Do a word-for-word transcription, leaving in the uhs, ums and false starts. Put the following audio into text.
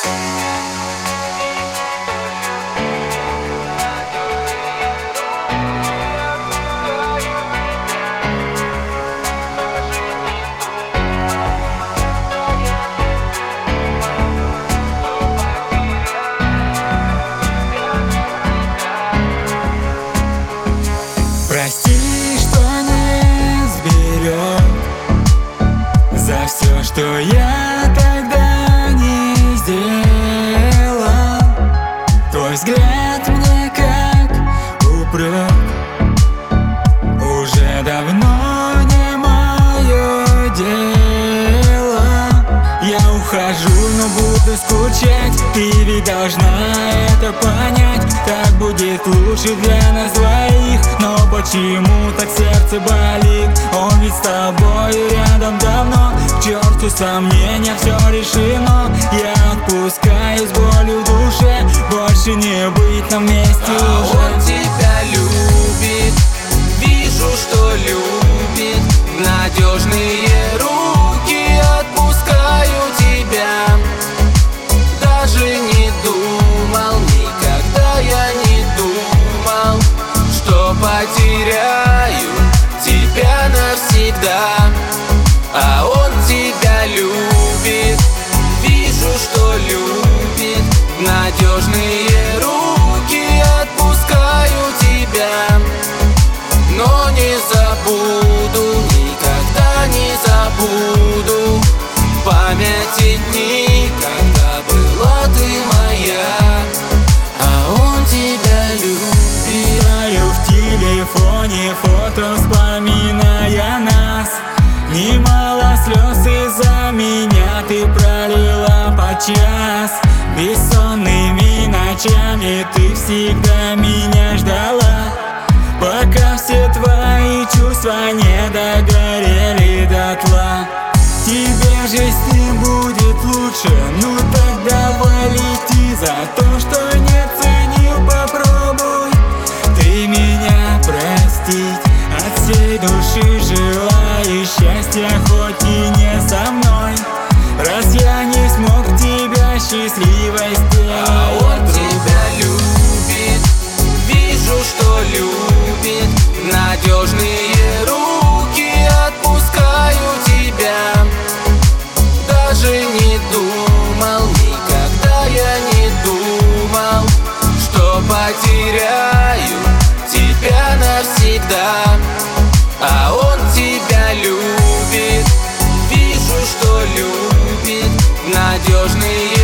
Прости, что не сберег за все, что я тогда не сделал. Твой взгляд мне как упрек, уже давно не мое дело. Я ухожу, но буду скучать, ты ведь должна это понять. Так будет лучше для нас двоих. Но почему так сердце болит? Он ведь с тобой рядом давно. К черту сомнения, все решено. Я отпускаю с болью в душе. Больше не быть нам вместе а уже. Он тебя любит, вижу, что любит. Надежные руки, отпускаю тебя. Даже не думал, никогда я не думал, что потеряю тебя навсегда. А он тебя любит, вижу, что любит. Надежные руки, отпускаю тебя. Но не забуду, никогда не забуду в памяти дни, когда была ты моя. А он тебя любит. Читаю в телефоне фото, вспоминая нас. Немало слез из-за меня ты пролила подчас. Бессонными ночами ты всегда меня ждала, пока все твои чувства не догорели дотла. Тебе же с ним будет лучше, ну так давай лети. За то, что не ценил, попробуй ты меня простить. От всей души желаю счастья, хоть и не со мной. Раз я не смог тебя счастливой сделать. А он тебя любит, вижу, что любит. Надежные руки, отпускаю тебя. Даже не думал, никогда я не думал, что потеряю тебя навсегда. А он тебя любит, вижу, что любит. Надежные